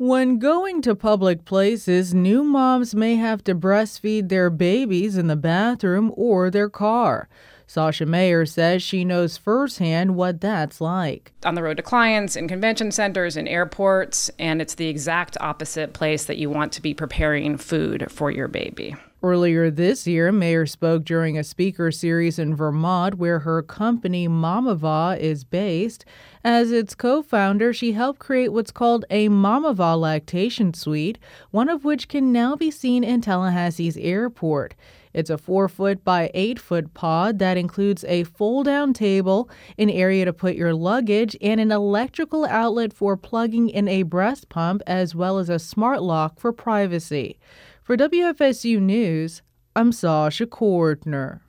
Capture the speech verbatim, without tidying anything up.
When going to public places, new moms may have to breastfeed their babies in the bathroom or their car. Sasha Mayer says she knows firsthand what that's like. On the road to clients, in convention centers, in airports, and it's the exact opposite place that you want to be preparing food for your baby. Earlier this year, Mayer spoke during a speaker series in Vermont where her company Mamava is based. As its co-founder, she helped create what's called a Mamava lactation suite, one of which can now be seen in Tallahassee's airport. It's a four-foot by eight-foot pod that includes a fold-down table, an area to put your luggage, and an electrical outlet for plugging in a breast pump, as well as a smart lock for privacy. For W F S U News, I'm Sasha Cordner.